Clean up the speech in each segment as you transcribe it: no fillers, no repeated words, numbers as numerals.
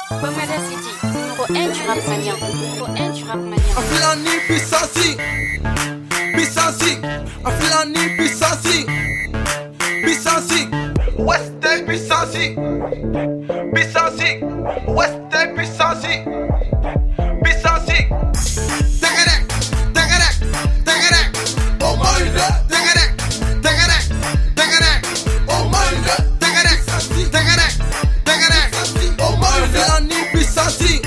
Bomada City, numéro 1 du rap malien. Numéro 1 du rap malien. Afilani Bissassi, Bissassi, Afilani Bissassi, Bissassi, West Day Bissassi, Bissassi, West Day Bissassi, Bissassi. Tegerek, tegerek, tegerek, oh my God, tegerek, tegerek, tegerek, oh my God, tegerek, tegerek, tegerek, oh my God. Afilani Bissassi.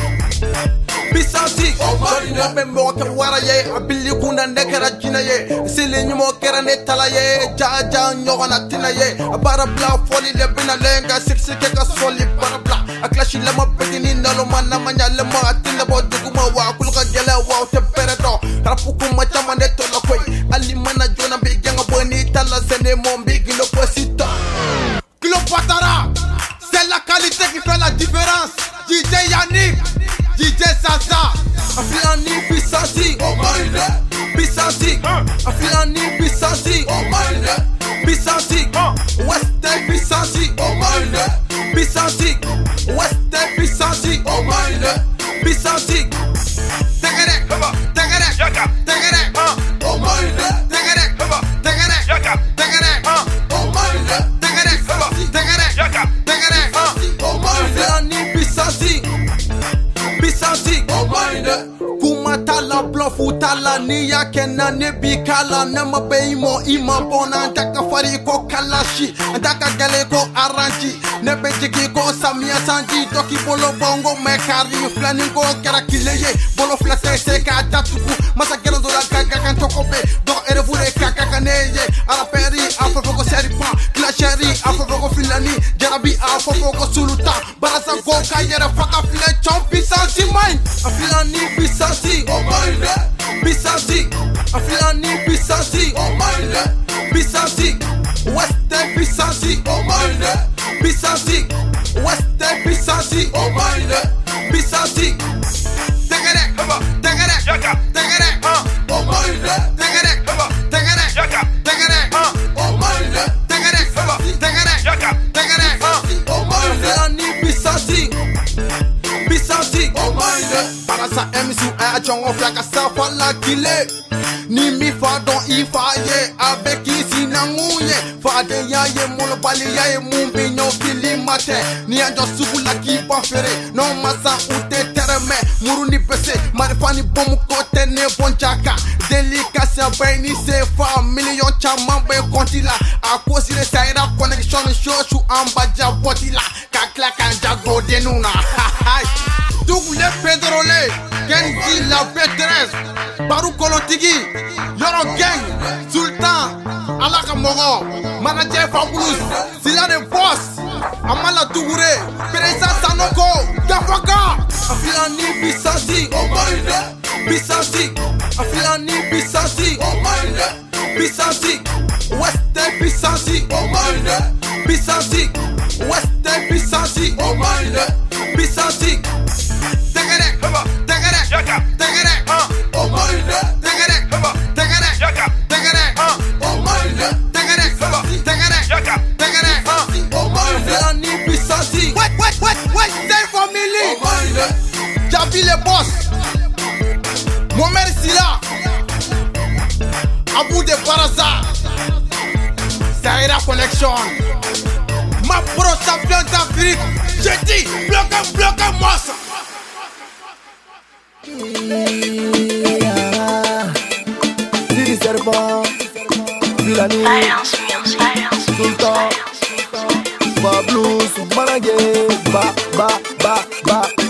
Bissassi, Mobe Moke Waraye, Abili Kuna Nekara Jinaye, Silly Mokera Netalaye, Jaja Nyogana Tinaye, a Barabla, Folly Lebina Lenga, 6 Keka Solid Barabla, a clash Lema Pedini, Nalomana Mania Lema, Atina Boduma, Wakulka Gela, Water Peredo, Rapuku Machamaneto Lakwe, Alimana Jona Big Young Bonita, La Sene Mombig in Opposita. Cleopatra, c'est la qualité qui fait la différence. DJ Yannick, DJ Sasa, Afilani Bissassi, oh my God, Bissassi, Afilani Bissassi, oh my God, Bissassi, West Day Bissassi, oh my God, Bissassi, West Day Bissassi, oh my God, Bissassi. Tegerek, tegerek, tegerek, oh my God, tegerek, tegerek, tegerek, oh my God, tegerek, tegerek, tegerek, oh my God, Afilani Bissassi. Bissassi, oh my God. Kumatala blofutala niya kena nebikala nema beimo ima bona ndaka fari ko kalashi ndaka gale ko aranji nebe jigi ko samia sanji doki bolo bongo mekari flani ko kera kileye bolo flase se ka tatuku masa gelo do la kaka kan tokobe do erevure kaka kaneye ala peri afro ko seripa klasheri afro ko filani jarabi afro ko suluta barasa go kayera faka file chompi sansi mine Afilani Bissassi, oh my God, Bissassi, Afilani Bissassi, oh my God, Bissassi, West Day Bissassi, oh my God, Bissassi, West Day Bissassi, oh my God, Bissassi. Tegerek, tegerek, tegerek, oh my God, tegerek, tegerek, tegerek, oh my God, tegerek, tegerek, tegerek, oh my God, Afilani Bissassi. Bissassi, oh my God. Barasa MC a chongo flaka safa la kile. Ni mi fa don ifa ye abeki sinanguye. Fa de ya ye molo bali ya ye mumbi no fili mate. Ni anjo suku la ki fere. No masa ute tereme. Muruni pese marifani bomu kote ne bonchaka. Delicatio beni se fa million chama be kontila. A kosi le saira connection show chu ambaja botila. Kakla kanja go denuna. Tous les pédrolés, Genji la pétresse, Barou Kolotigi, Yoro Gang, Sultan, Alaka Mogo, Manager Fabulous, Sila de Boss, Amala Touré, Pereza Sanoko, Gafaka, Afilani Bissassi, oh my God, Bissassi, Afilani Bissassi, oh my God, Bissassi, West Day Bissassi, oh my God, Bissassi, West Day Bissassi, oh my God, Bissassi. Tegerek, tegerek, tegerek, oh my God, tegerek, tegerek, tegerek, oh my God, tegerek, tegerek, tegerek, oh my God, Afilani Bissassi. Wait, say family, oh my God, Jabi le boss, Mohamed Silla, Abou de Baraza, Zaira Connection, ma pro champion d'Afrique, j'ai dit, bloquez-moi ça. Didi Serban, Filani, Sultan, Fablous, Managé, ba.